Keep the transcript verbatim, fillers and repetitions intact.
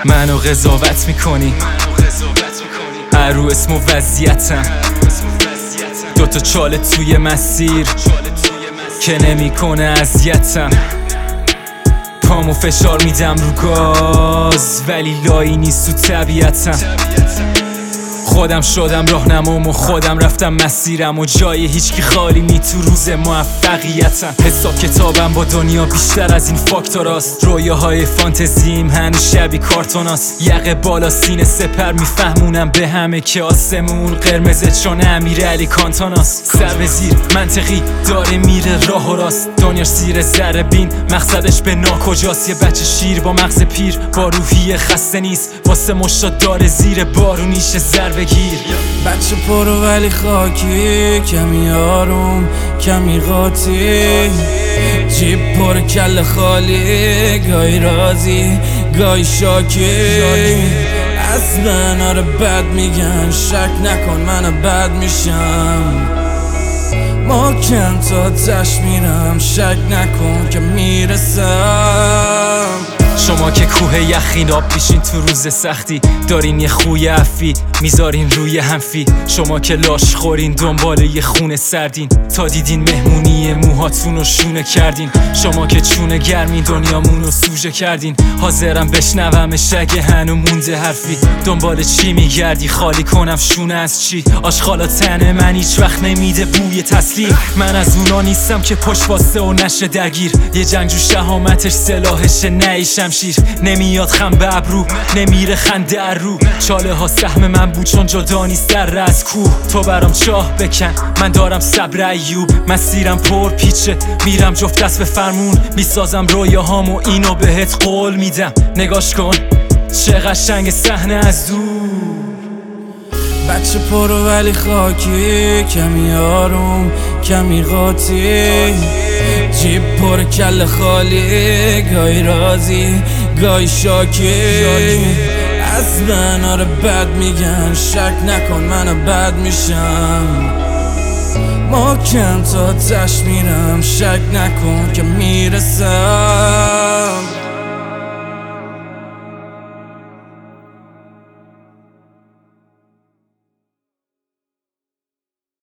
منو قضاوت میکنی رو اسم و وضعیتم، دوتا چاله توی مسیر که نمیکنه اذیتم. پامو فشار میدم رو گاز ولی لایی نیست تو طبیعتم. خودم شدم راهنمام و خودم رفتم مسیرم و جای هیچکی خالی نی تو روز موفقیتم. حساب کتابم با دنیا بیشتر از این فاکتوراست. رویاهای فانتزیم هنوز شبیه کارتوناست. یقه بالا سینه سپر میفهمونم به همه که آسمون قرمزه چون امیرعلی کانتوناست. سر به زیر منطقی داره میره راه و راست. دنیا سیر ذره بین مقصدش به ناکجاست. یه بچه شیر با مغز پیر با روحی خسته نیست واسه مشتا داره زیر بارونیش ضربه گیر. بچه پرو ولی خاکی، کمی آروم کمی قاطی، جیب پر کل خالی، گاهی راضی گاهی شاکی. از من آره بد میگن، شک نکن من بد میشم. محکم تا تش میرم، شک نکن که میرسم. شما که کوه یخین آب پیشین تو روز سختی، دارین یه خوی عفی میذارین روی همفی. شما که لاش خورین دنبال یه خونه سردین، تا دیدین مهمونی موهاتون رو شونه کردین. شما که چونه گرمین دنیامون رو سوژه کردین. حاضرم بشنومش اگه هنو مونده حرفی. دنبال چی میگردی خالی کنم شونه از چی؟ آشغالا تن من هیچ وقت نمیده بوی تسلیم. من از اونا نیستم که پشت واسه و نشه درگیر. یه جنگجو شهامتش سلاحشه نه شمشیر. نمیاد خم به ابرو نمیره خنده رو. چاله ها سهم من بود چون جدا نیست در از کوه. تو برام چاه بکن من دارم صبر ایوب. مسیرم پر پیچه میرم جفت دست به فرمون. میسازم رویاهامو اینو بهت قول میدم. نگاش کن چه قشنگ صحنه از دور. بچه پرو ولی خاکی، کمی آروم کمی قاطی، جیب پر کل خالی، گاهی راضی گاهی شاکی. از من آره بد میگن، شک نکن من بد میشم. محکم تا تش میرم، شک نکن که میرسم.